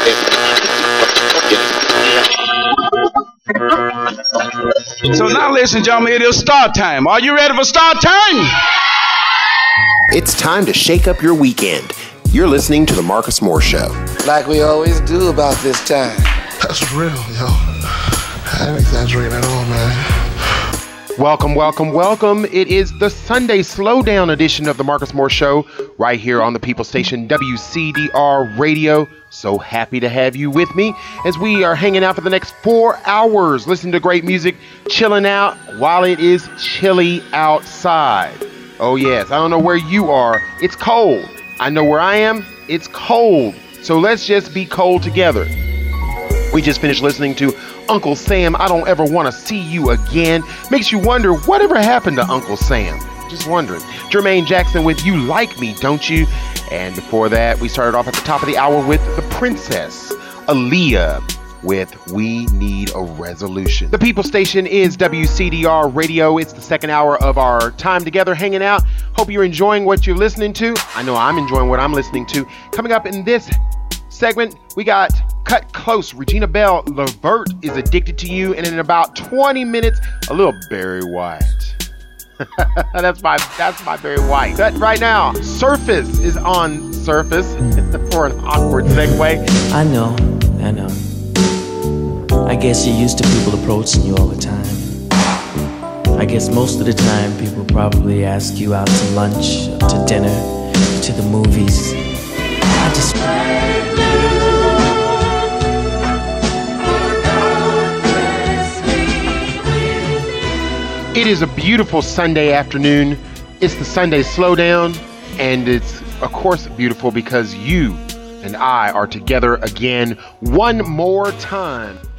So now listen, gentlemen, it is start time. Are you ready for start time? It's time to shake up your weekend. You're listening to The Marcus Moore Show. Like we always do about this time. That's real, yo. I ain't exaggerating at all, man. Welcome, welcome, welcome. It is the Sunday Slowdown edition of The Marcus Moore Show right here on the People Station WCDR Radio. So happy to have you with me as we are hanging out for the next 4 hours, listening to great music, chilling out while it is chilly outside. Oh yes, I don't know where you are. It's cold. I know where I am. It's cold. So let's just be cold together. We just finished listening to Uncle Sam, I Don't Ever Want to See You Again. Makes you wonder, whatever happened to Uncle Sam? Just wondering. Jermaine Jackson with You Like Me, Don't You? And before that, we started off at the top of the hour with The Princess, Aaliyah, with We Need a Resolution. The People Station is WCDR Radio. It's the second hour of our time together hanging out. Hope you're enjoying what you're listening to. I know I'm enjoying what I'm listening to. Coming up in this segment, we got Cut Close, Regina Belle, Levert is Addicted to You, and in about 20 minutes, a little Barry White. That's my Barry White. But right now, Surface is on Surface for an awkward segue. I know. I guess you're used to people approaching you all the time. I guess most of the time people probably ask you out to lunch, to dinner, to the movies. I just... It is a beautiful Sunday afternoon. It's the Sunday Slowdown, and it's, of course, beautiful because you and I are together again one more time.